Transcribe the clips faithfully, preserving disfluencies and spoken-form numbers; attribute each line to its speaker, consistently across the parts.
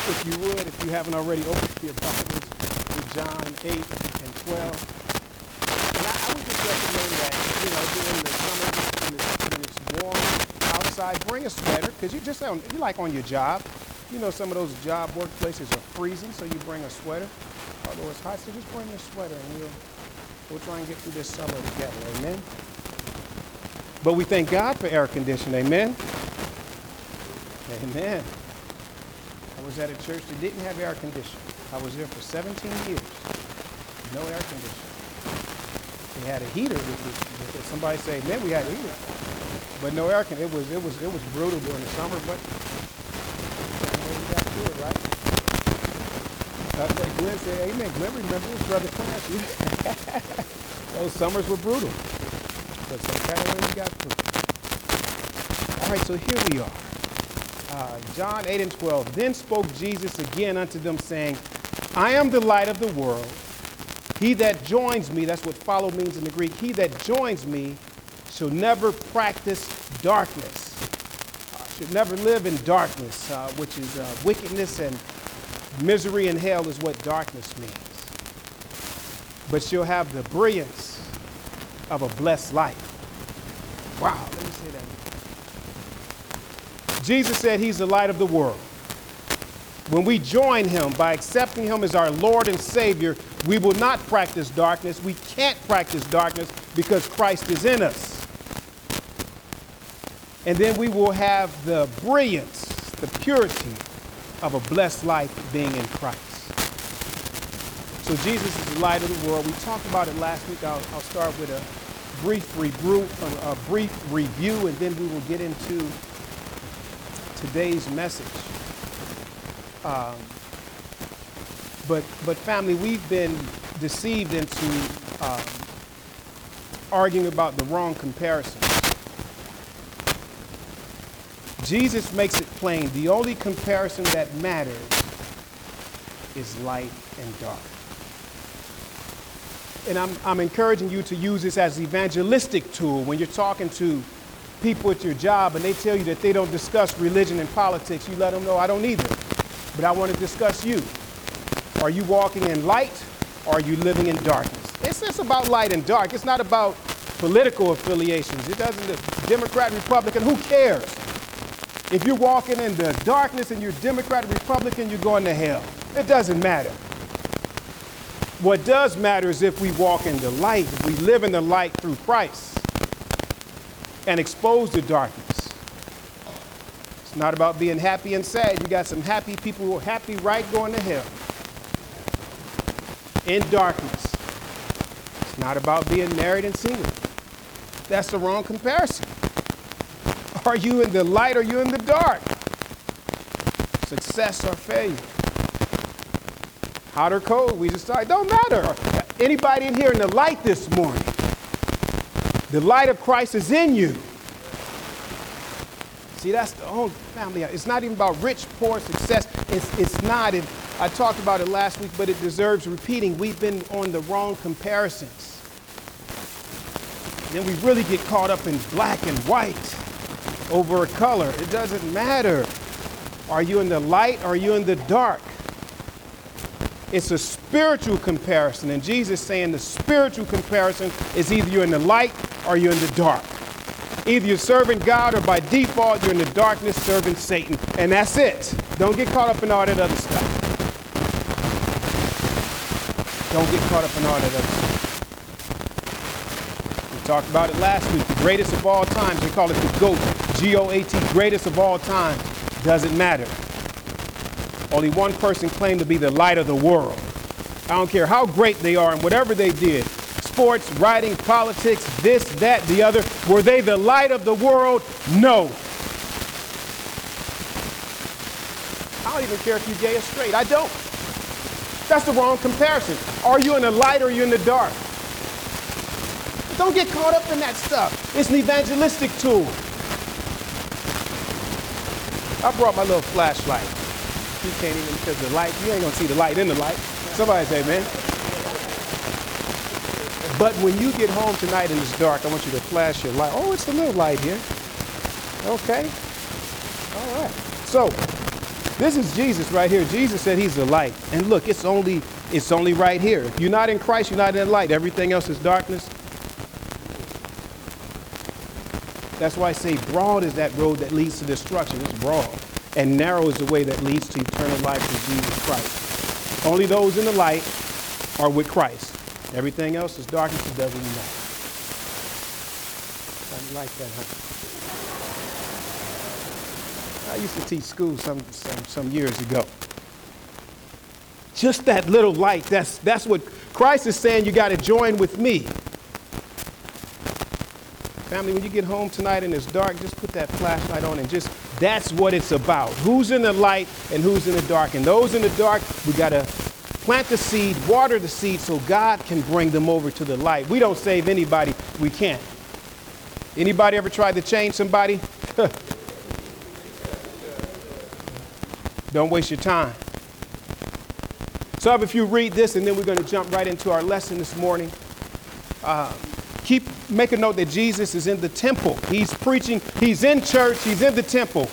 Speaker 1: if you would, if you haven't already, open your Bibles to John eight and twelve. And I, I would just recommend that, you know, during the summer, when it's, when it's warm outside, bring a sweater, because you just, on, you like on your job. You know, some of those job workplaces are freezing, so you bring a sweater. Although it's hot, so just bring a sweater, and we'll, we'll try and get through this summer together, amen? But we thank God for air conditioning, amen? Amen. I was at a church that didn't have air conditioning. I was there for seventeen years. No air conditioning. They had a heater. Which was, somebody say, man, we had a heater. But no air conditioning. It was, it was, it was brutal during the summer, but we got through it, right? Uh, Glenn said, amen. Glenn, remember this brother Clarence. Those summers were brutal. But some kind of way we got through. All right, so here we are. Uh, John eight and twelve. Then spoke Jesus again unto them, saying, I am the light of the world. He that joins me, that's what follow means in the Greek, he that joins me shall never practice darkness, uh, should never live in darkness, uh, which is uh, wickedness and misery and hell is what darkness means. But she'll have the brilliance of a blessed life. Wow, let me say that. Jesus said he's the light of the world. When we join him by accepting him as our Lord and Savior, we will not practice darkness. We can't practice darkness because Christ is in us. And then we will have the brilliance, the purity of a blessed life being in Christ. So Jesus is the light of the world. We talked about it last week. I'll, I'll start with a brief, rebrew, a brief review, and then we will get into today's message. Um, but, but family, we've been deceived into um, arguing about the wrong comparisons. Jesus makes it plain. The only comparison that matters is light and dark. And I'm, I'm encouraging you to use this as an evangelistic tool when you're talking to people at your job and they tell you that they don't discuss religion and politics. You let them know, I don't either. But I want to discuss you. Are you walking in light or are you living in darkness? It's just about light and dark. It's not about political affiliations. It doesn't, Democrat, Republican, who cares? If you're walking in the darkness and you're Democrat or Republican, you're going to hell. It doesn't matter. What does matter is if we walk in the light, if we live in the light through Christ and expose the darkness. It's not about being happy and sad. You got some happy people who are happy, right, going to hell. In darkness. It's not about being married and single. That's the wrong comparison. Are you in the light or are you in the dark? Success or failure? Hot or cold? We just started. Don't matter. Anybody in here in the light this morning? The light of Christ is in you. See, that's the whole family. It's not even about rich, poor, success. It's, it's not. And I talked about it last week, but it deserves repeating. We've been on the wrong comparisons. Then we really get caught up in black and white over a color. It doesn't matter. Are you in the light or are you in the dark? It's a spiritual comparison. And Jesus is saying the spiritual comparison is either you're in the light or you're in the dark. Either you're serving God or by default you're in the darkness serving Satan. And that's it. Don't get caught up in all that other stuff. Don't get caught up in all that other stuff. We talked about it last week. The greatest of all times. We call it the GOAT. G O A T, greatest of all times. Doesn't matter. Only one person claimed to be the light of the world. I don't care how great they are and whatever they did. Sports, writing, politics, this, that, the other. Were they the light of the world? No. I don't even care if you're gay or straight. I don't. That's the wrong comparison. Are you in the light or are you in the dark? Don't get caught up in that stuff. It's an evangelistic tool. I brought my little flashlight. You can't even, because the light, you ain't gonna see the light in the light. Somebody say, man. But when you get home tonight and it's dark, I want you to flash your light. Oh, it's a little light here. Okay. All right. So, This is Jesus right here. Jesus said he's the light. And look, it's only, it's only right here. If you're not in Christ, you're not in the light. Everything else is darkness. That's why I say broad is that road that leads to destruction. It's broad. And narrow is the way that leads to eternal life through Jesus Christ. Only those in the light are with Christ. Everything else is darkness. It doesn't matter. I like that, huh? I used to teach school some, some, some years ago. Just that little light, that's, that's what Christ is saying. You got to join with me. Family, when you get home tonight and it's dark, just put that flashlight on and just, that's what it's about. Who's in the light and who's in the dark? And those in the dark, we got to plant the seed, water the seed so God can bring them over to the light. We don't save anybody. We can't. Anybody ever tried to change somebody? Don't waste your time. So if you read this, and then we're going to jump right into our lesson this morning. Uh, keep make a note that Jesus is in the temple. He's preaching. He's in church. He's in the temple.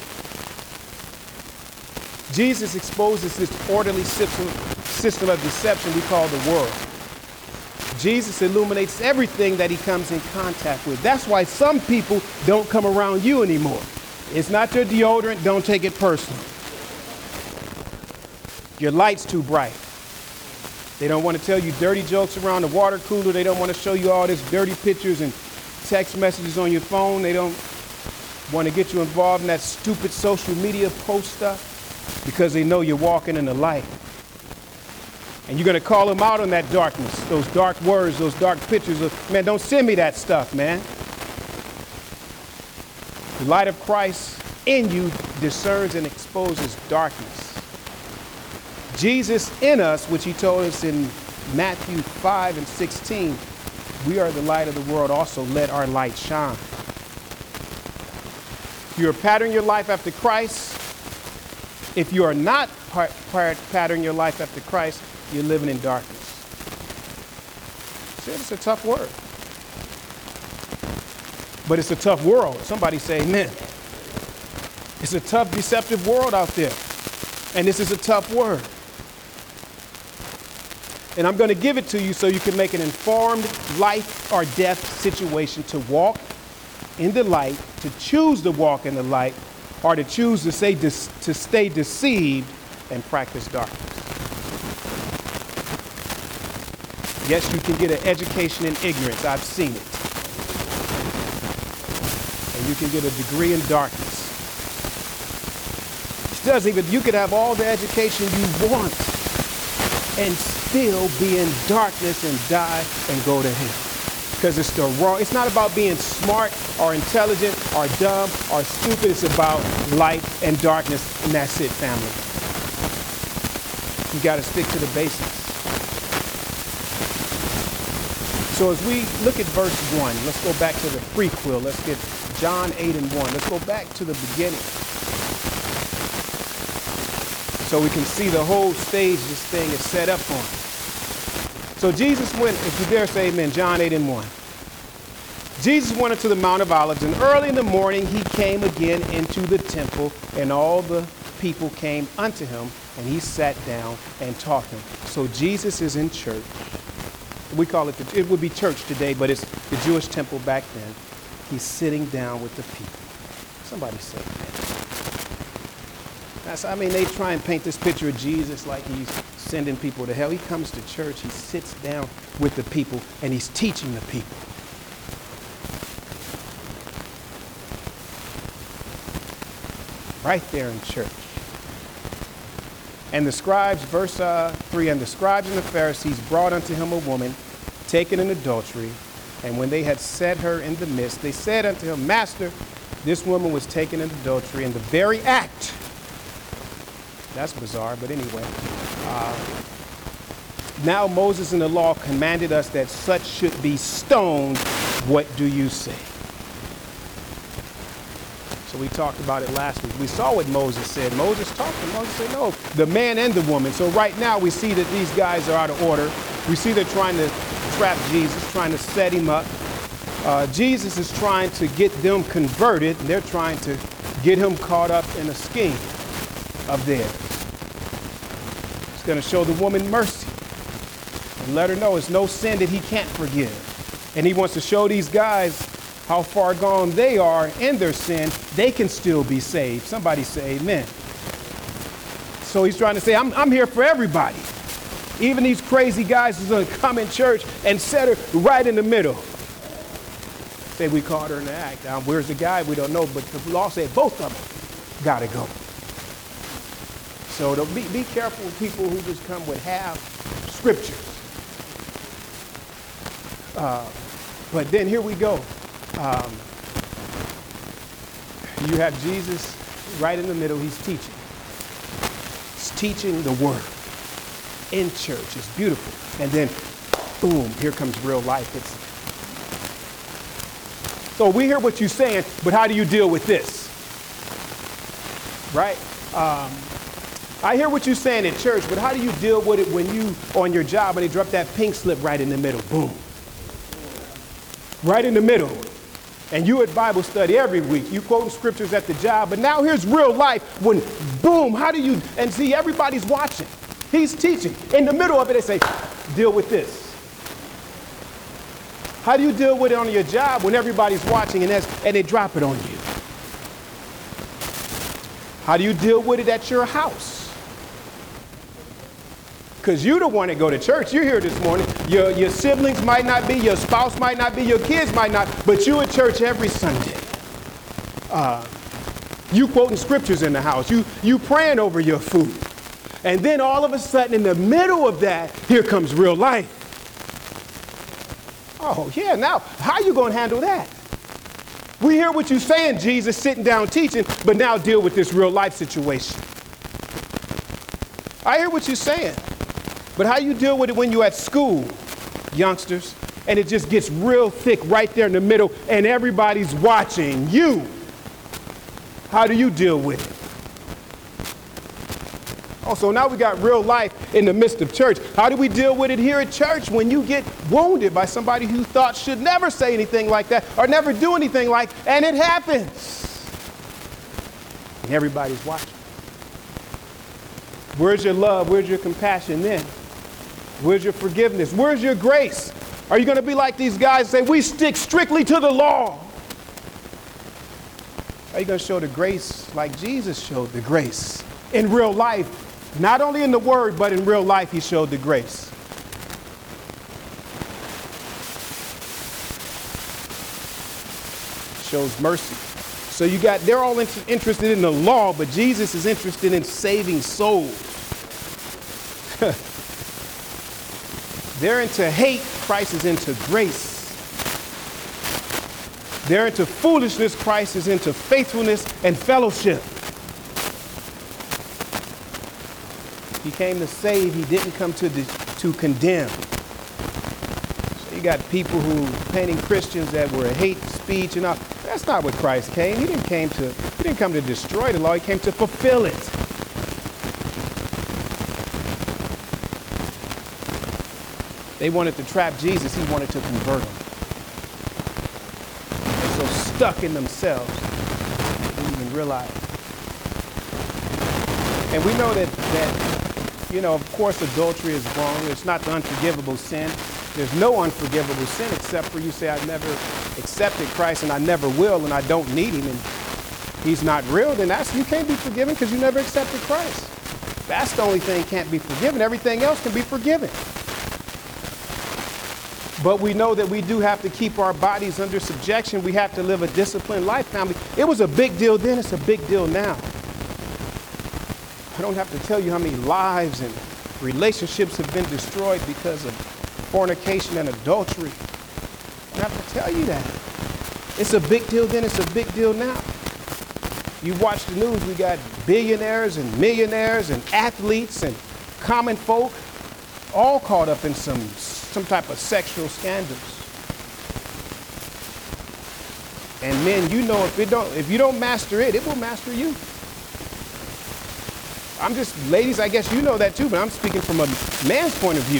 Speaker 1: Jesus exposes this orderly system, system of deception we call the world. Jesus illuminates everything that he comes in contact with. That's why some people don't come around you anymore. It's not their deodorant. Don't take it personal. Your light's too bright. They don't want to tell you dirty jokes around the water cooler. They don't want to show you all these dirty pictures and text messages on your phone. They don't want to get you involved in that stupid social media post stuff because they know you're walking in the light. And you're going to call them out on that darkness, those dark words, those dark pictures of, man, don't send me that stuff, man. The light of Christ in you discerns and exposes darkness. Jesus in us, which he told us in Matthew five and sixteen, we are the light of the world, also let our light shine. If you're patterning your life after Christ, if you are not part, part, patterning your life after Christ, you're living in darkness. See, it's a tough word. But it's a tough world. Somebody say amen. It's a tough, deceptive world out there. And this is a tough word. And I'm going to give it to you so you can make an informed life or death situation to walk in the light, to choose to walk in the light, or to choose to, say, to stay deceived and practice darkness. Yes, you can get an education in ignorance. I've seen it. And you can get a degree in darkness. It doesn't even, you could have all the education you want and still be in darkness and die and go to hell. Because it's the wrong, it's not about being smart or intelligent or dumb or stupid. It's about light and darkness, and that's it, family. You got to stick to the basics. So as we look at verse one, let's go back to the prequel. Let's get John eight and one. Let's go back to the beginning, so we can see the whole stage this thing is set up on. So Jesus went, if you dare say amen, John eight and one. Jesus went into the Mount of Olives, and early in the morning he came again into the temple, and all the people came unto him, and he sat down and taught them. So Jesus is in church. We call it, the, it would be church today, but it's the Jewish temple back then. He's sitting down with the people. Somebody say that. That's, I mean, they try and paint this picture of Jesus like he's sending people to hell. He comes to church, he sits down with the people, and he's teaching the people. Right there in church. And the scribes, verse uh, three, and the scribes and the Pharisees brought unto him a woman taken in adultery. And when they had set her in the midst, they said unto him, Master, this woman was taken in adultery in the very act. That's bizarre, but anyway. Uh, now Moses in the law commanded us that such should be stoned. What do you say? So we talked about it last week. We saw what Moses said. Moses talked to Moses said, no, the man and the woman. So right now we see that these guys are out of order. We see they're trying to trap Jesus, trying to set him up. Uh, Jesus is trying to get them converted, and they're trying to get him caught up in a scheme. of theirs. He's going to show the woman mercy and let her know it's no sin that he can't forgive. And he wants to show these guys how far gone they are in their sin. They can still be saved. Somebody say amen. So he's trying to say, I'm, I'm here for everybody. Even these crazy guys who's going to come in church and set her right in the middle. Say we caught her in the act. Now, where's the guy? We don't know, but the law said both of them got to go. So be, be careful with people who just come with half scriptures. Uh, but then here we go. Um, you have Jesus right in the middle. He's teaching. He's teaching the word in church. It's beautiful. And then, boom, here comes real life. It's, so we hear what you're saying, but how do you deal with this? Right? Um, I hear what you're saying in church, but how do you deal with it when you on your job and they drop that pink slip right in the middle? Boom. Right in the middle. And you at Bible study every week. You quoting scriptures at the job, but now here's real life when boom, how do you, and see everybody's watching. He's teaching. In the middle of it, they say, deal with this. How do you deal with it on your job when everybody's watching and, that's, and they drop it on you? How do you deal with it at your house? Because you're the one that go to church. You're here this morning. Your, your siblings might not be, your spouse might not be, your kids might not, but you at church every Sunday. Uh, you quoting scriptures in the house. You, you praying over your food. And then all of a sudden in the middle of that, here comes real life. Oh, yeah, now, how are you going to handle that? We hear what you're saying, Jesus, sitting down teaching, but now deal with this real life situation. I hear what you're saying, but how you deal with it when you're at school, youngsters, and it just gets real thick right there in the middle, and everybody's watching you? How do you deal with it? Oh, so now we got real life in the midst of church. How do we deal with it here at church when you get wounded by somebody who thought should never say anything like that or never do anything like that, and it happens? And everybody's watching. Where's your love? Where's your compassion then? Where's your forgiveness? Where's your grace? Are you going to be like these guys and say, we stick strictly to the law? Are you going to show the grace like Jesus showed the grace in real life? Not only in the word, but in real life, he showed the grace. Shows mercy. So you got, they're all inter- interested in the law, but Jesus is interested in saving souls. They're into hate, Christ is into grace. They're into foolishness, Christ is into faithfulness and fellowship. He came to save, he didn't come to, de- to condemn. So you got people who painting Christians that were hate speech and all. That's not what Christ came. He didn't came to, he didn't come to destroy the law, he came to fulfill it. They wanted to trap Jesus, he wanted to convert them. They're so stuck in themselves, they didn't even realize. And we know that that you know, of course, adultery is wrong. It's not the unforgivable sin. There's no unforgivable sin except for you say, I never accepted Christ and I never will and I don't need him and he's not real. Then that's, you can't be forgiven because you never accepted Christ. That's the only thing can't be forgiven. Everything else can be forgiven. But we know that we do have to keep our bodies under subjection. We have to live a disciplined life, family. It was a big deal then. It's a big deal now. I don't have to tell you how many lives and relationships have been destroyed because of fornication and adultery. I don't have to tell you that. It's a big deal then, it's a big deal now. You watch the news, we got billionaires and millionaires and athletes and common folk all caught up in some, some type of sexual scandals. And men, you know, if it don't, if you don't master it, it will master you. I'm just, ladies, I guess you know that too, but I'm speaking from a man's point of view.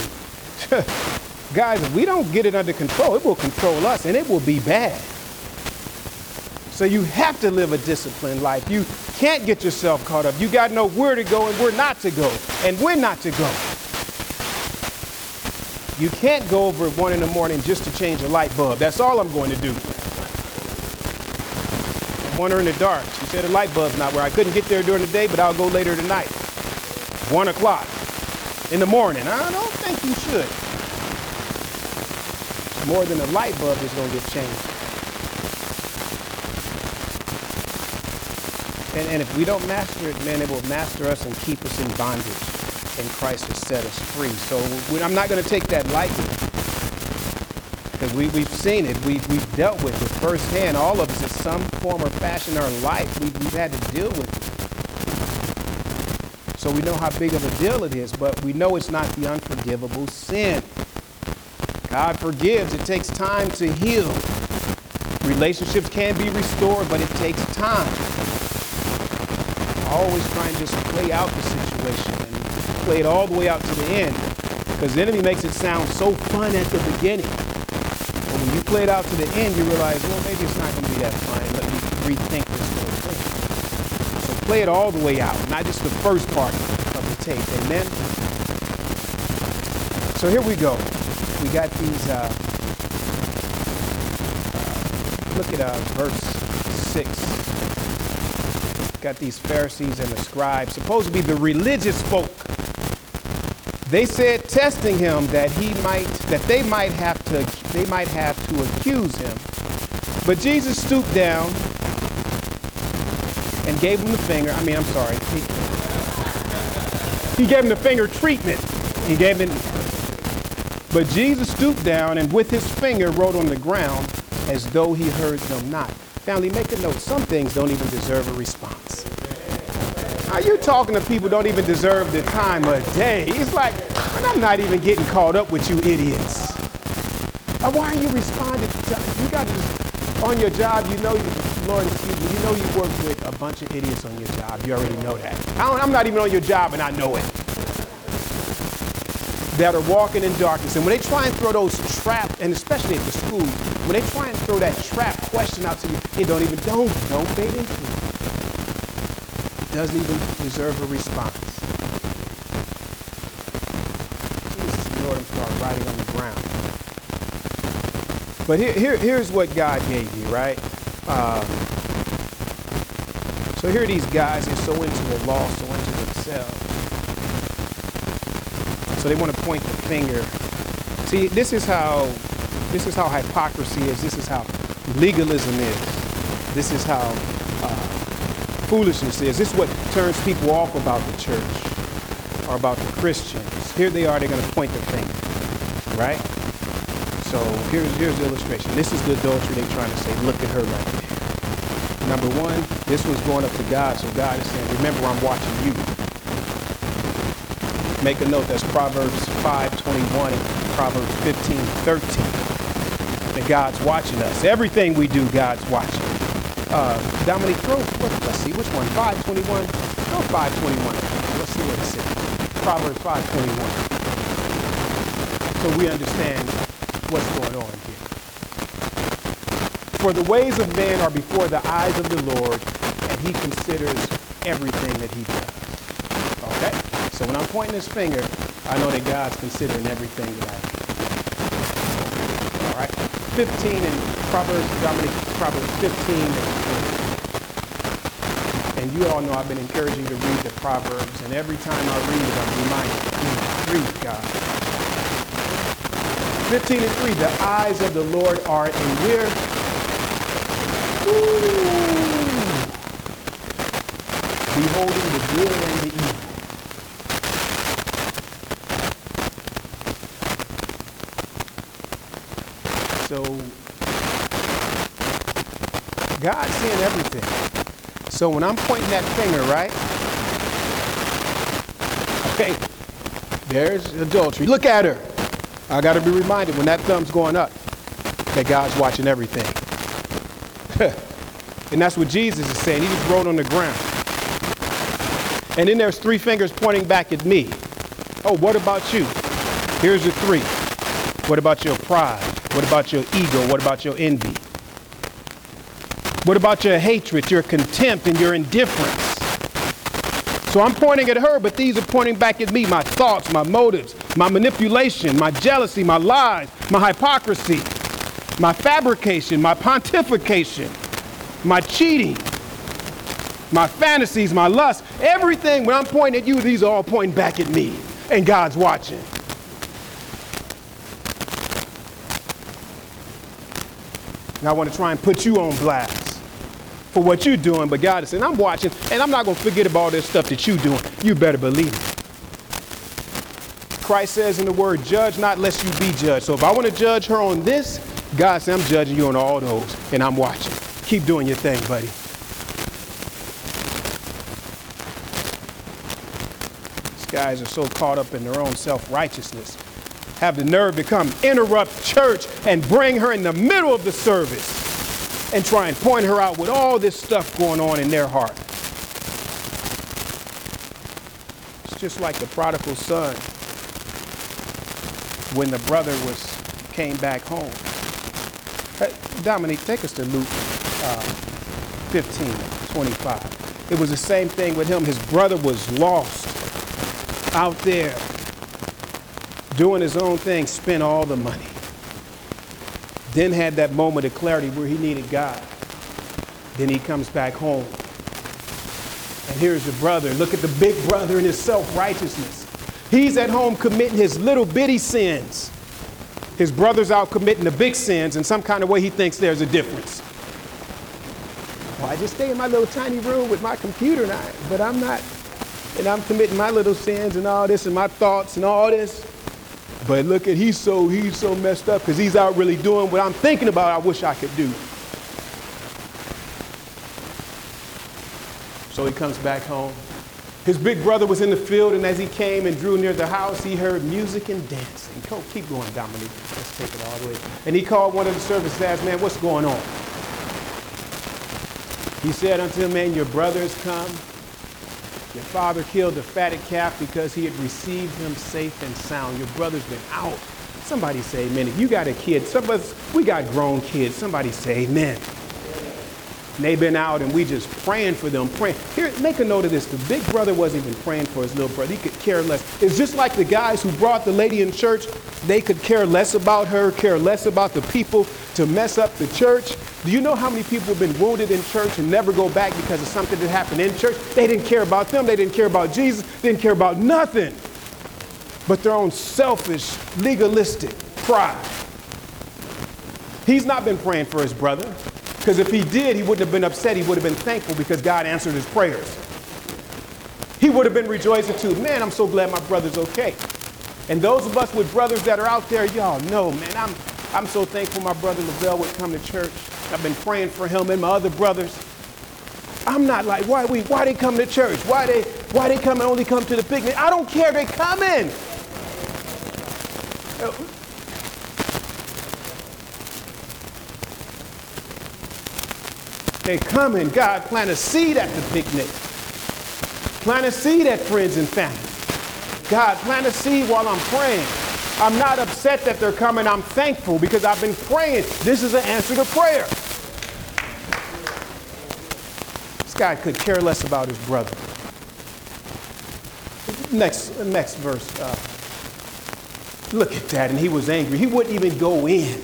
Speaker 1: Guys, if we don't get it under control, it will control us and it will be bad. So you have to live a disciplined life. You can't get yourself caught up. You got to know where to go and where not to go and when not to go. You can't go over at one in the morning just to change a light bulb. That's all I'm going to do. I want her in the dark. She said the light bulb's not where. I couldn't get there during the day, but I'll go later tonight. One o'clock in the morning. I don't think you should. More than a light bulb is going to get changed. And, and if we don't master it, man, it will master us and keep us in bondage. And Christ has set us free. So we, I'm not going to take that lightly. Because we, we've seen it. We've, we've dealt with it firsthand. All of us in some form or fashion in our life, we've, we've had to deal with it. So we know how big of a deal it is, but we know it's not the unforgivable sin. God forgives. It takes time to heal. Relationships can be restored, but it takes time. Always try and just play out the situation and play it all the way out to the end, because the enemy makes it sound so fun at the beginning. But when you play it out to the end, you realize, well, maybe it's not going to be that fun. Let me rethink this whole thing. So play it all the way out, not just the first part of the tape. Amen? So here we go. We got these, uh, uh, look at uh, verse six. Got these Pharisees and the scribes, supposed to be the religious folk. They said, testing him, that he might, that they might have to, they might have to accuse him. But Jesus stooped down and gave him the finger. I mean, I'm sorry. He, he gave him the finger treatment. He gave him, but Jesus stooped down and with his finger wrote on the ground as though he heard them not. Family, make a note. Some things don't even deserve a response. Now, you're talking to people who don't even deserve the time of day. It's like, man, I'm not even getting caught up with you idiots. Uh, why are you responding? To, you got to, on your job, you know, Lord, excuse me, you know you work with a bunch of idiots on your job. You already know that. I don't, I'm not even on your job and I know it. That are walking in darkness. And when they try and throw those trap, and especially at the school, when they try and throw that trap question out to you, it don't even, don't, don't bait into it. It doesn't even deserve a response. Jesus, Lord, I'm start writing on the ground. But here, here, here's what God gave you, right? Um, so here are these guys, they're so into the law, so into themselves. So they want to point the finger. See, this is how this is how hypocrisy is. This is how legalism is. This is how uh, foolishness is. This is what turns people off about the church or about the Christians. Here they are, they're going to point the finger, right? So here's, here's the illustration. This is the adultery they're trying to say. Look at her right there. Number one, this was going up to God. So God is saying, remember, I'm watching you. Make a note, that's Proverbs five twenty-one and Proverbs fifteen thirteen. That God's watching us. Everything we do, God's watching. Uh, Dominique, throw, what, let's see, which one? five twenty-one? Throw five twenty-one. Let's see what it says. Proverbs five twenty-one. So we understand what's going on here. For the ways of man are before the eyes of the Lord, and he considers everything that he does. Okay? So when I'm pointing this finger, I know that God's considering everything that I do. All right? fifteen in Proverbs, Dominic, Proverbs fifteen. And you all know I've been encouraging you to read the Proverbs. And every time I read it, I'm reminded, read God. fifteen and three, the eyes of the Lord are in where? Ooh. Beholding the good and the evil. So, God's seeing everything. So when I'm pointing that finger, right? Okay, there's adultery. Look at her. I got to be reminded when that thumb's going up that God's watching everything. And that's what Jesus is saying. He just wrote on the ground. And then there's three fingers pointing back at me. Oh, what about you? Here's the three. What about your pride? What about your ego? What about your envy? What about your hatred, your contempt, and your indifference? So I'm pointing at her, but these are pointing back at me, my thoughts, my motives, my manipulation, my jealousy, my lies, my hypocrisy, my fabrication, my pontification, my cheating, my fantasies, my lust, everything. When I'm pointing at you, these are all pointing back at me, and God's watching. And I want to try and put you on blast for what you're doing, but God is saying, I'm watching, and I'm not going to forget about all this stuff that you're doing. You better believe it. Christ says in the word, judge not lest you be judged. So if I want to judge her on this, God says, I'm judging you on all those, and I'm watching. Keep doing your thing, buddy. These guys are so caught up in their own self-righteousness, have the nerve to come interrupt church and bring her in the middle of the service and try and point her out with all this stuff going on in their heart. It's just like the prodigal son when the brother was came back home. Hey, Dominique, take us to Luke uh, fifteen, twenty-five. It was the same thing with him. His brother was lost out there doing his own thing, spent all the money. Then had that moment of clarity where he needed God. Then he comes back home. And here's the brother. Look at the big brother in his self-righteousness. He's at home committing his little bitty sins. His brother's out committing the big sins. In some kind of way, he thinks there's a difference. Well, I just stay in my little tiny room with my computer, and I, but I'm not. And I'm committing my little sins and all this and my thoughts and all this. But look at, he's so, he's so messed up because he's out really doing what I'm thinking about I wish I could do. So he comes back home. His big brother was in the field, and as he came and drew near the house, he heard music and dancing. Go, keep going, Dominique. Let's take it all the way. And he called one of the servants and asked, man, what's going on? He said unto him, man, your brother's come. Your father killed the fatted calf because he had received him safe and sound. Your brother's been out. Somebody say amen. If you got a kid, some of us, we got grown kids. Somebody say amen. And they've been out and we just praying for them, praying. Here, make a note of this. The big brother wasn't even praying for his little brother. He could care less. It's just like the guys who brought the lady in church. They could care less about her, care less about the people to mess up the church. Do you know how many people have been wounded in church and never go back because of something that happened in church? They didn't care about them. They didn't care about Jesus. They didn't care about nothing but their own selfish, legalistic pride. He's not been praying for his brother, because if he did, he wouldn't have been upset. He would have been thankful because God answered his prayers. He would have been rejoicing too. Man, I'm so glad my brother's okay. And those of us with brothers that are out there, y'all know, man, I'm I'm so thankful my brother Lavelle would come to church. I've been praying for him and my other brothers. I'm not like, why we why they come to church? Why they why they come and only come to the picnic? I don't care, they coming. They coming. God plant a seed at the picnic. Plant a seed at friends and family. God, plant a seed while I'm praying. I'm not upset that they're coming. I'm thankful because I've been praying. This is an answer to prayer. This guy could care less about his brother. Next, next verse. Uh, look at that. And he was angry. He wouldn't even go in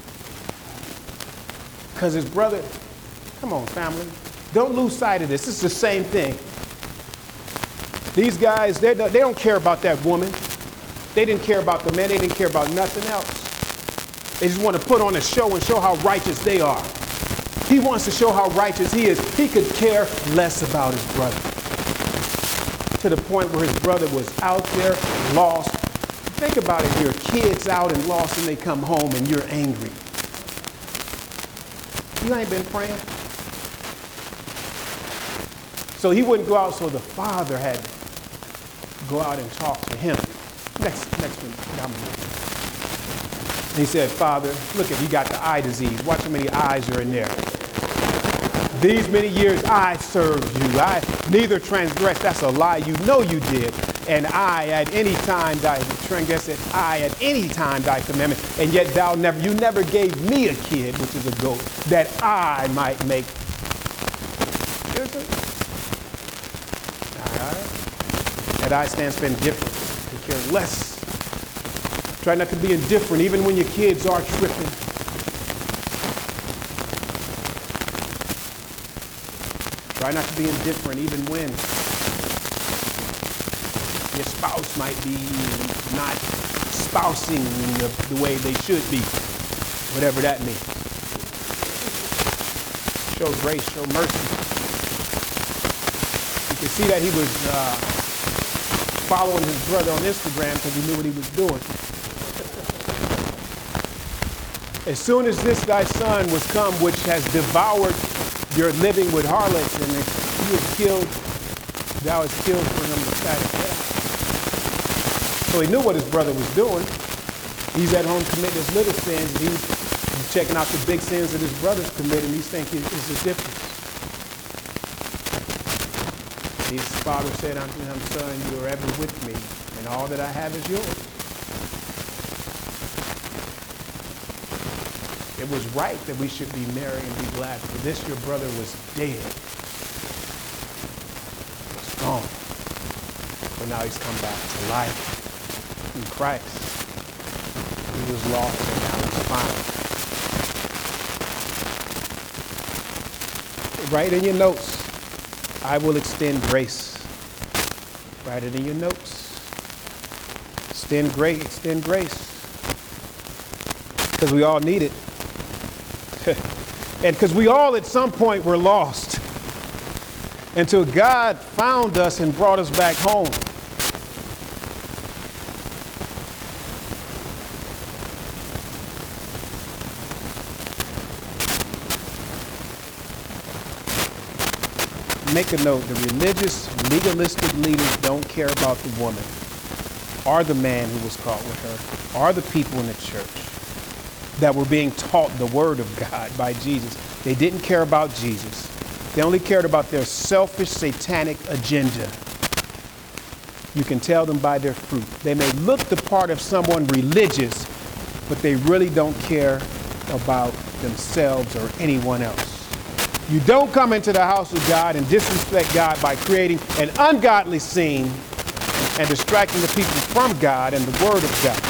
Speaker 1: because his brother, come on, family. Don't lose sight of this. This is the same thing. These guys, they don't care about that woman. They didn't care about the man. They didn't care about nothing else. They just want to put on a show and show how righteous they are. He wants to show how righteous he is. He could care less about his brother. To the point where his brother was out there, lost. Think about it. Your kid's out and lost and they come home and you're angry. You ain't been praying. So he wouldn't go out, so the father had to go out and talk to him. Next, next one. He said, Father, look at you got the eye disease. Watch how many eyes are in there. These many years I served you. I neither transgressed. That's a lie. You know you did. And I at any time thy transgressed. I at any time thy commandment. And yet thou never, you never gave me a kid, which is a goat, that I might make different? All right. That I stands for indifferent. You care less. Try not to be indifferent even when your kids are tripping. Try not to be indifferent even when your spouse might be not spousing the, the way they should be, whatever that means. Show grace, show mercy. You can see that he was uh, following his brother on Instagram because he knew what he was doing. As soon as this thy son was come, which has devoured your living with harlots, and he was killed, thou hast killed for him the fatted calf. So he knew what his brother was doing. He's at home committing his little sins, and he's checking out the big sins that his brother's committing. He's thinking, is the difference? His father said unto him, son, you are ever with me, and all that I have is yours. It was right that we should be merry and be glad, for this your brother was dead. Was gone. But now he's come back to life in Christ. He was lost and now he's found. Write in your notes, I will extend grace. Write it in your notes. Extend grace, extend grace. Because we all need it. And because we all at some point were lost until God found us and brought us back home. Make a note, the religious, legalistic leaders don't care about the woman or the man who was caught with her or the people in the church that were being taught the word of God by Jesus. They didn't care about Jesus. They only cared about their selfish, satanic agenda. You can tell them by their fruit. They may look the part of someone religious, but they really don't care about themselves or anyone else. You don't come into the house of God and disrespect God by creating an ungodly scene and distracting the people from God and the word of God.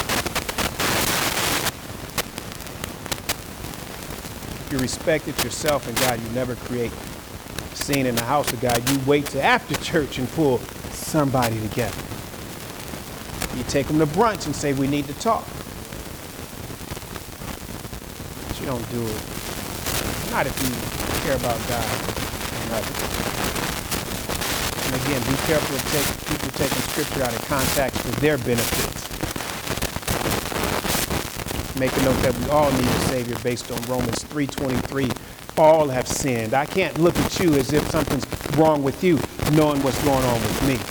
Speaker 1: You respect it yourself and God. You never create a scene in the house of God. You wait till after church and pull somebody together. You take them to brunch and say, we need to talk. But you don't do it. Not if you care about God and others. And again, be careful of take, people taking scripture out of context for their benefits. Make a note that we all need a Savior based on Romans three twenty-three. All have sinned. I can't look at you as if something's wrong with you, knowing what's going on with me.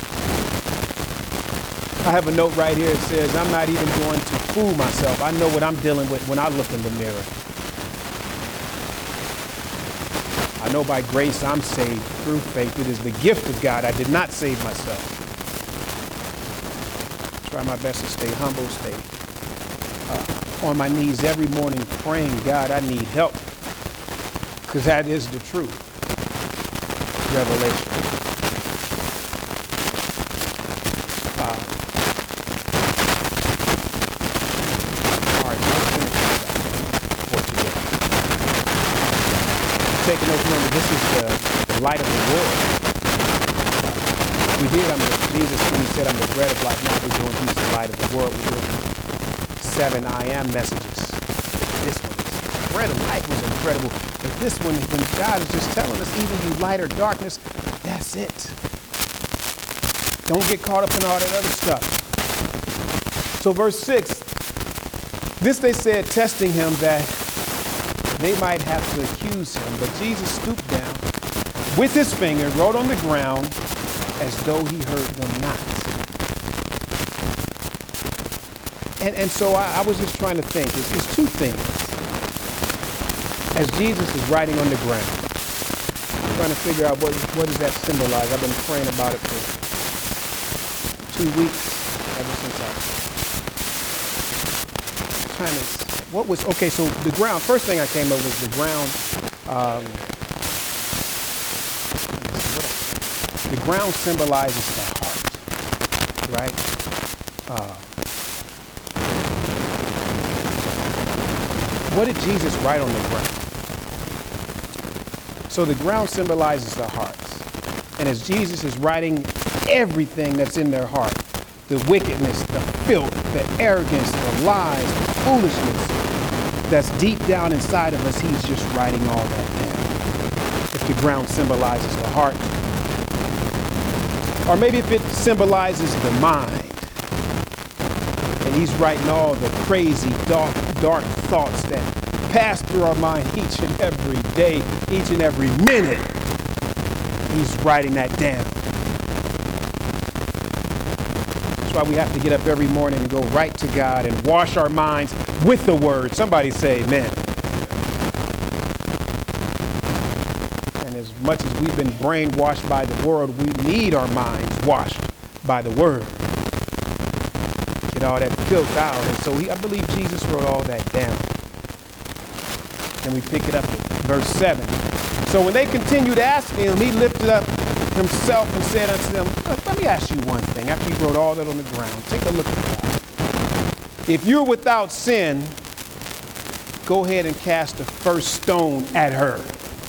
Speaker 1: I have a note right here that says, I'm not even going to fool myself. I know what I'm dealing with when I look in the mirror. I know by grace I'm saved through faith. It is the gift of God. I did not save myself. Try my best to stay humble, stay uh, on my knees every morning praying, God, I need help. Because that is the truth. Revelation. Uh, all right, let's finish for today. Take a note, remember, this is the, the light of the world. We did, I'm the, Jesus, when he said, I'm the bread of life, now we're doing, he's the light of the world. We're doing seven I am messages. This one, is, bread of life was incredible. But this one, when God is just telling us, even you light or darkness, that's it. Don't get caught up in all that other stuff. So verse six, this they said, testing him that they might have to accuse him. But Jesus stooped down with his finger, wrote on the ground as though he heard them not. And, and so I, I was just trying to think, it's, it's two things. As Jesus is writing on the ground, I'm trying to figure out what, what does that symbolize. I've been praying about it for two weeks, ever since I trying to, what was, okay, so the ground, first thing I came up with the ground, um, ground symbolizes the heart, right? Uh, what did Jesus write on the ground? So the ground symbolizes the hearts. And as Jesus is writing everything that's in their heart, the wickedness, the filth, the arrogance, the lies, the foolishness that's deep down inside of us, he's just writing all that down. If the ground symbolizes the heart, or maybe if it symbolizes the mind, and he's writing all the crazy, dark, dark thoughts that pass through our mind each and every day, each and every minute. He's writing that down. That's why we have to get up every morning and go right to God and wash our minds with the word. Somebody say amen. And as much as we've been brainwashed by the world, we need our minds washed by the word. Get all that filth out. And so he, I believe Jesus wrote all that down. And we pick it up at verse seven. So when they continued asking him, he lifted up himself and said unto them, let me ask you one thing. After he wrote all that on the ground, take a look at that. If you're without sin, go ahead and cast the first stone at her.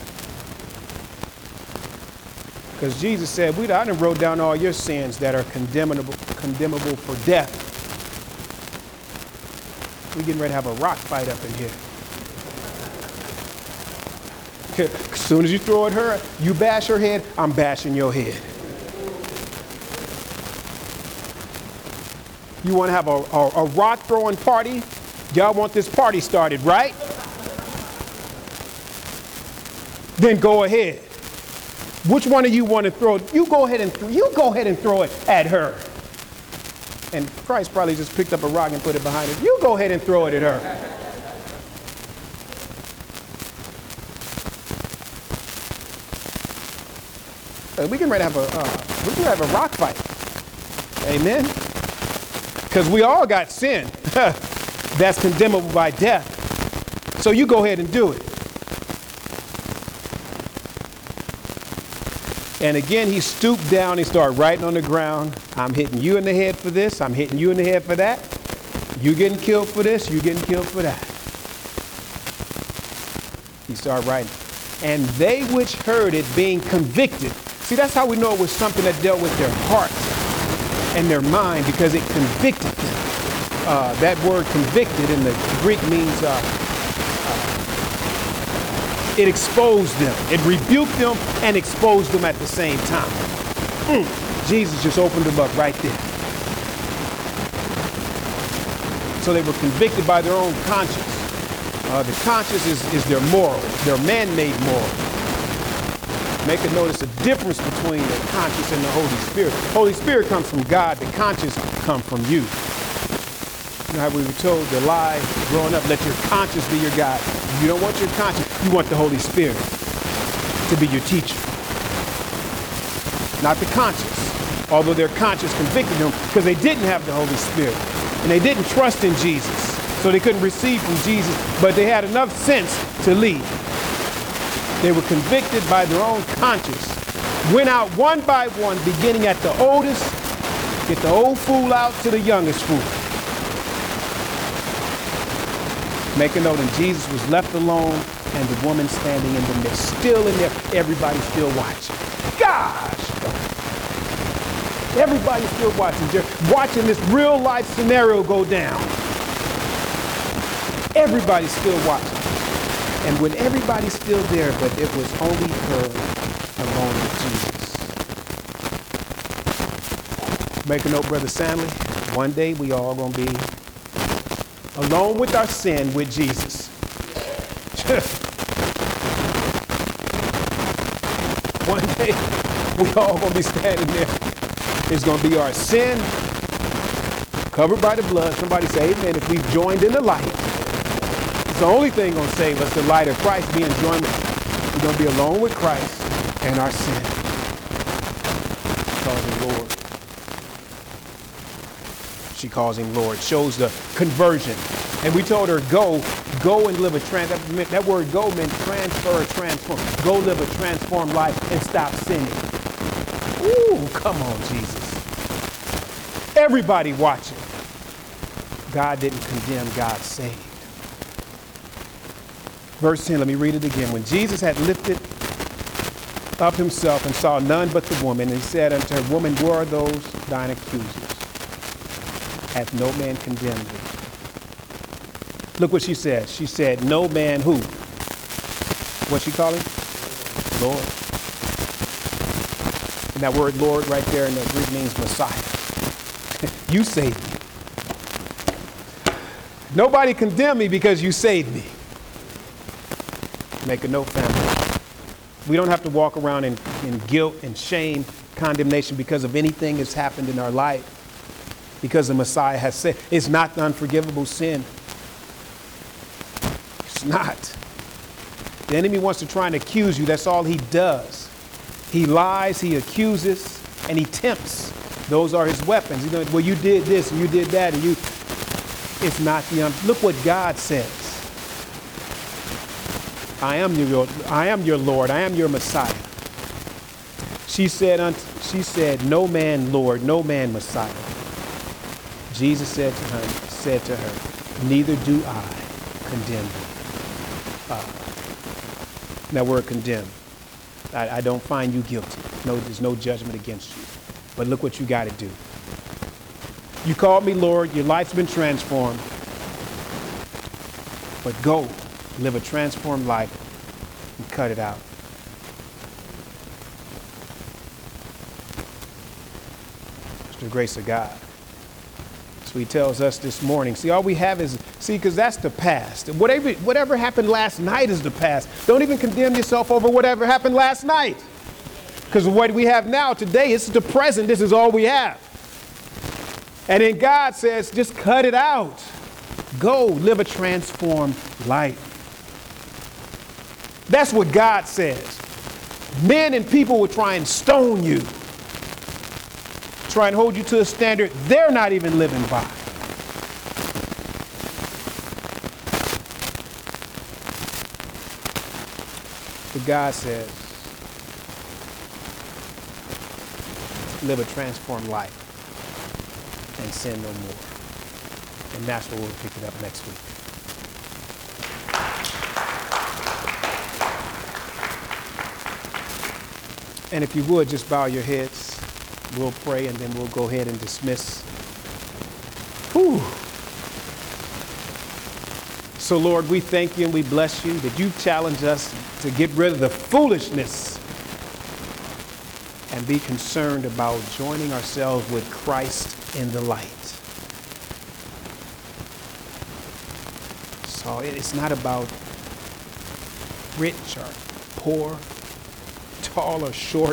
Speaker 1: Because Jesus said, we I done wrote down all your sins that are condemnable, condemnable for death. We're getting ready to have a rock fight up in here. As soon as you throw at her, you bash her head, I'm bashing your head. You want to have a, a, a rock throwing party? Y'all want this party started, right? Then go ahead. Which one of you want to throw it? You go ahead and th- you go ahead and throw it at her. And Christ probably just picked up a rock and put it behind her. You go ahead and throw it at her. We can ready to have a uh, we can have a rock fight. Amen. Because we all got sin that's condemnable by death. So you go ahead and do it. And again, he stooped down and started writing on the ground. I'm hitting you in the head for this. I'm hitting you in the head for that. You getting killed for this. You getting killed for that. He started writing. And they which heard it being convicted. See, that's how we know it was something that dealt with their hearts and their mind, because it convicted them. Uh, that word convicted in the Greek means uh, uh, it exposed them. It rebuked them and exposed them at the same time. Mm. Jesus just opened them up right there. So they were convicted by their own conscience. Uh, the conscience is, is their moral, their man-made moral. Make a notice a difference between the conscience and the Holy Spirit. Holy Spirit comes from God. The conscience comes from you. You know how we were told to lie growing up, let your conscience be your guide. You don't want your conscience. You want the Holy Spirit to be your teacher. Not the conscience. Although their conscience convicted them because they didn't have the Holy Spirit. And they didn't trust in Jesus. So they couldn't receive from Jesus. But they had enough sense to leave. They were convicted by their own conscience. Went out one by one, beginning at the oldest, get the old fool out to the youngest fool. Make a note, and Jesus was left alone, and the woman standing in the midst, still in there. Everybody's still watching. Gosh! Everybody's still watching. They're watching this real life scenario go down. Everybody's still watching. And when everybody's still there, but it was only her alone with Jesus. Make a note, Brother Stanley. One day we all going to be alone with our sin with Jesus. One day we all going to be standing there. It's going to be our sin covered by the blood. Somebody say amen. If we've joined in the light. The only thing going to save us, the light of Christ, be enjoyment. We're going to be alone with Christ and our sin. She calls him Lord. She calls him Lord. Shows the conversion. And we told her, go, go and live a trans. That, meant, that word go meant transfer, transform. Go live a transformed life and stop sinning. Ooh, come on, Jesus. Everybody watching. God didn't condemn, God saved. Verse ten, let me read it again. When Jesus had lifted up himself and saw none but the woman, and he said unto her, Woman, where are those thine accusers? Hath no man condemned thee? Look what she said. She said, no man who? What's she calling? Lord. And that word Lord right there in the Greek means Messiah. You saved me. Nobody condemned me because you saved me. Make a note, family. We don't have to walk around in, in guilt and shame, condemnation because of anything that's happened in our life. Because the Messiah has said, it's not the unforgivable sin. It's not. The enemy wants to try and accuse you. That's all he does. He lies, he accuses, and he tempts. Those are his weapons. You know, well, you did this and you did that, and you. It's not the. Um, look what God says. I am your, I am your Lord. I am your Messiah. She said, unto, she said, no man Lord, no man Messiah. Jesus said to her, said to her, neither do I condemn thee. Uh, that word condemn. I, I don't find you guilty. No, there's no judgment against you. But look what you got to do. You called me Lord. Your life's been transformed. But go live a transformed life and cut it out. It's the grace of God. So he tells us this morning. See, all we have is, see, because that's the past. Whatever, whatever happened last night is the past. Don't even condemn yourself over whatever happened last night. Because what we have now, today, this is the present. This is all we have. And then God says, just cut it out. Go live a transformed life. That's what God says. Men and people will try and stone you. Try and hold you to a standard they're not even living by. But God says, live a transformed life and sin no more. And that's where we'll pick it up next week. And if you would, just bow your heads. We'll pray and then we'll go ahead and dismiss. Whew. So, Lord, we thank you and we bless you that you challenge us to get rid of the foolishness and be concerned about joining ourselves with Christ in the light. So it's not about rich or poor, tall or short,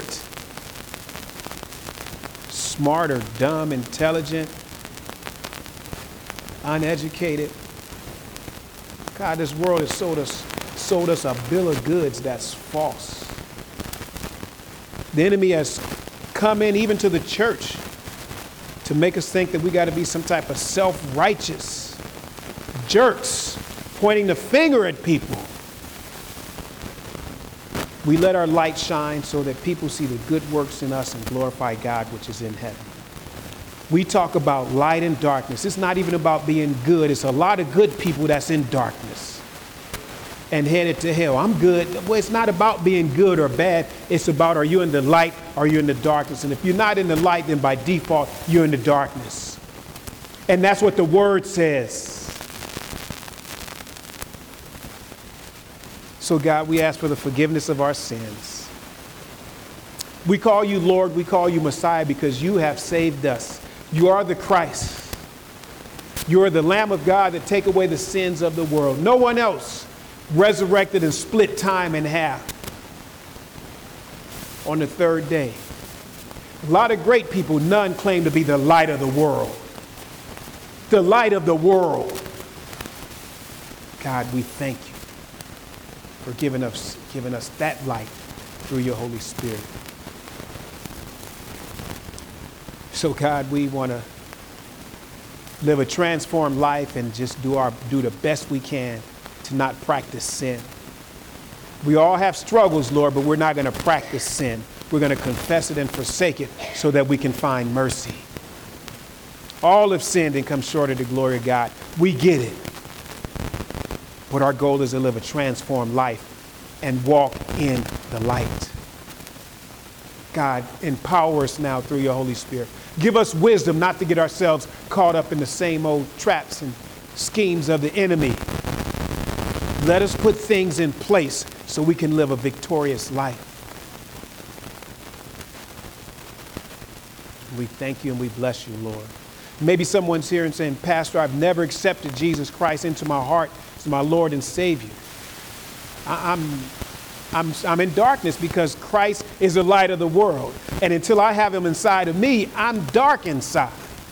Speaker 1: smart or dumb, intelligent, uneducated. God, this world has sold us, sold us a bill of goods that's false. The enemy has come in even to the church to make us think that we got to be some type of self-righteous jerks pointing the finger at people. We let our light shine so that people see the good works in us and glorify God, which is in heaven. We talk about light and darkness. It's not even about being good. It's a lot of good people that's in darkness and headed to hell. I'm good. Well, it's not about being good or bad. It's about, are you in the light or are you in the darkness? And if you're not in the light, then by default, you're in the darkness. And that's what the word says. So God, we ask for the forgiveness of our sins. We call you Lord, we call you Messiah because you have saved us. You are the Christ. You are the Lamb of God that take away the sins of the world. No one else resurrected and split time in half on the third day. A lot of great people, none claim to be the light of the world. The light of the world. God, we thank you for giving us, giving us that light through your Holy Spirit. So God, we want to live a transformed life and just do our do the best we can to not practice sin. We all have struggles, Lord, but we're not going to practice sin. We're going to confess it and forsake it so that we can find mercy. All have sinned and come short of the glory of God. We get it. But our goal is to live a transformed life and walk in the light. God, empower us now through your Holy Spirit. Give us wisdom not to get ourselves caught up in the same old traps and schemes of the enemy. Let us put things in place so we can live a victorious life. We thank you and we bless you, Lord. Maybe someone's here and saying, Pastor, I've never accepted Jesus Christ into my heart as my Lord and Savior. I- I'm, I'm, I'm in darkness because Christ is the light of the world. And until I have him inside of me, I'm dark inside.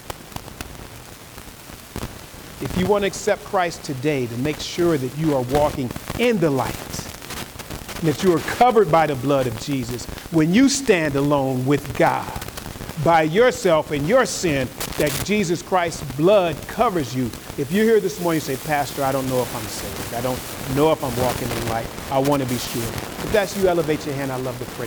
Speaker 1: If you want to accept Christ today, to make sure that you are walking in the light, and that you are covered by the blood of Jesus, when you stand alone with God, by yourself and your sin, that Jesus Christ's blood covers you. If you're here this morning, you say, Pastor, I don't know if I'm saved. I don't know if I'm walking in light. I want to be sure. If that's you, elevate your hand. I'd love to pray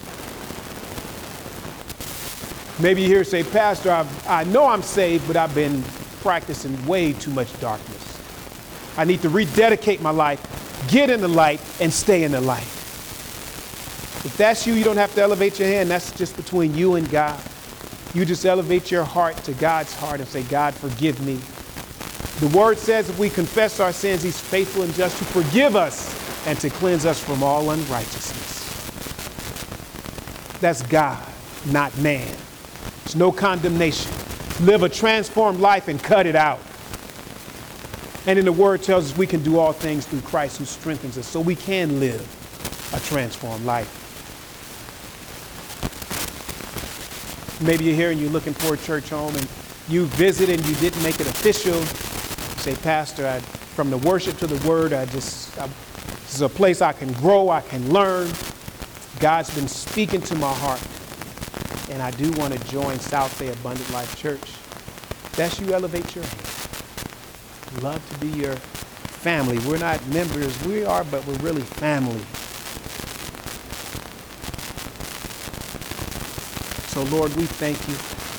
Speaker 1: for you. Maybe you're here and say, Pastor, I've, I know I'm saved, but I've been practicing way too much darkness. I need to rededicate my life, get in the light, and stay in the light. If that's you, you don't have to elevate your hand. That's just between you and God. You just elevate your heart to God's heart and say, God, forgive me. The word says if we confess our sins, he's faithful and just to forgive us and to cleanse us from all unrighteousness. That's God, not man. There's no condemnation. Live a transformed life and cut it out. And then the word tells us we can do all things through Christ who strengthens us, so we can live a transformed life. Maybe you're here and you're looking for a church home and you visit and you didn't make it official. You say, Pastor, I, from the worship to the word, I just, I, this is a place I can grow, I can learn. God's been speaking to my heart. And I do want to join South Bay Abundant Life Church. That's you, elevate your hand. Love to be your family. We're not members, we are, but we're really family. So, Lord, we thank you.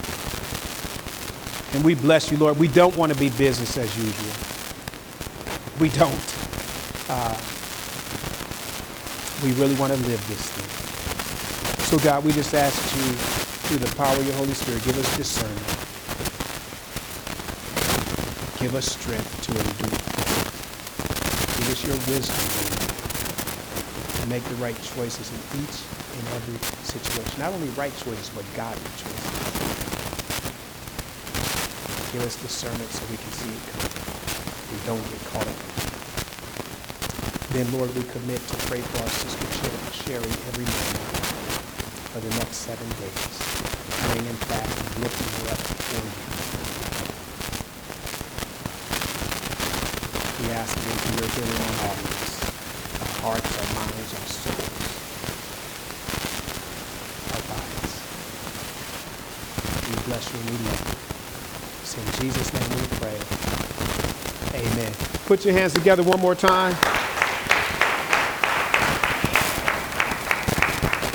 Speaker 1: And we bless you, Lord. We don't want to be business as usual. We don't. Uh, we really want to live this thing. So, God, we just ask you, through the power of your Holy Spirit, give us discernment. Give us strength to endure. Give us your wisdom, Lord, to make the right choices in each in every situation. Not only right choices, but godly choices. Give us discernment so we can see it coming. We don't get caught up. Then, Lord, we commit to pray for our sister Sherry every morning for the next seven days, praying in fact and lifting her up before you. We ask you for your healing on all of us, our hearts, our minds, our souls. Bless you and we love you. It's in Jesus' name we pray. Amen. Put your hands together one more time.